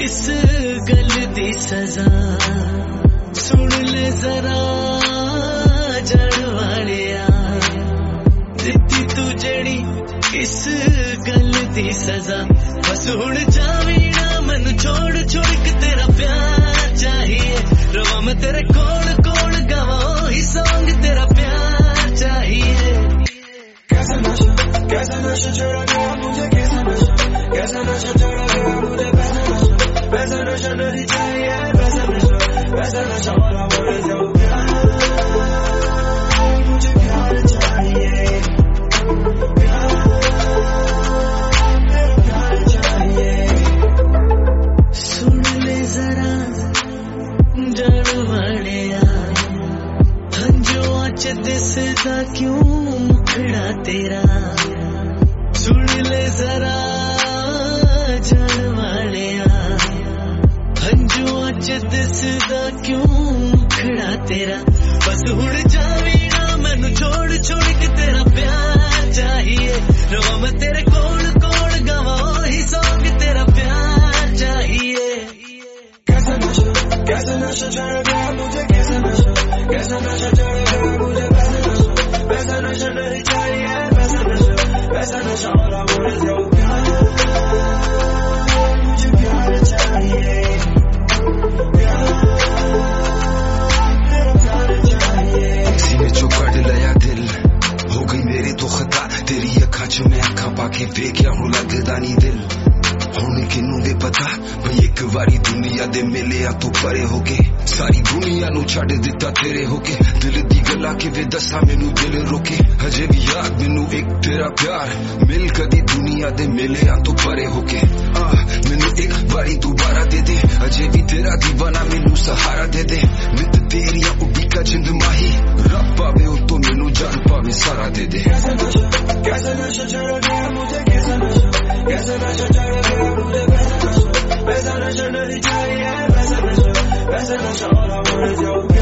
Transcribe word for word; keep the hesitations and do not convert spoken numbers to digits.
किस गल दी सजा सुन ले जरा जड़ वालिया दिती तू जड़ी किस गल दी सजा बस हुण जावी ना मैनू छोड़ छोड़ के तेरा प्यार चाहिए रवा मैं तेरे कोल कोल गावा ओही सॉन्ग तेरा प्यार चाहिए कैसा नशा कैसा नशा चढ़ा गया मुझे कैसा नशा कैसा नशा चढ़ा गया मुझे कैसा नशा वैसा नशा नहीं चाहिए वैसा नशा वैसा नशा वाला बोल जाओ मुझे प्यार चाहिए प्यार चाहिए सुन ले जरा जड़ वालिया हंजुआं च दिसदा क्यों मुखड़ा तेरा सुन ले जरा जड़ वालिया हंजुआं च दिसदा क्यों मुखड़ा तेरा बस हुण जावी ना मैनू छोड़ छोड़ के तेरा प्यार चाहिए रवा मैं तेरे कोल कोल गावा ओही सॉन्ग तेरा प्यार चाहिए कैसा नशा कैसा नशा चढ़ गया मुझे कैसा नशा कैसा नशा चढ़ गया मुझे वैसा नशा वैसा नशा नहीं चाहिए वैसा नशा वैसा नशा वाला बोल जाओ मुझे प्यार चाहिए सीने चो कट लिया दिल हो गई मेरी तो खता तेरी अखा च मैं अखा पाके वेख्या हूं लगदा नी दिल हुण किनू दे पता मैं एक बारी दुनिया दे मिले आ तू परे होके सारी दुनिया नू छड़ दिता तेरे होके दिल दी गल्ला के वे दसा मैनू दिल रोके हजे भी याद मैनू एक तेरा प्यार मिल कदी दुनिया दे मिले आ तू परे होके आ मैनू एक बारी दोबारा दे दे अजे भी तेरा दीवाना मैनू सहारा दे दे नित तेरिया उड़ीका जिंद माही रब पावे ओ तो मैनू जान पावे सारा दे दे कैसा नशा कैसा नशा चढ़ गया मुझे कैसा नशा कैसा नशा चढ़ गया मुझे वैसा नशा वैसा नशा नहीं चाहिए वैसा नशा वैसा नशा वाला बोल जाओ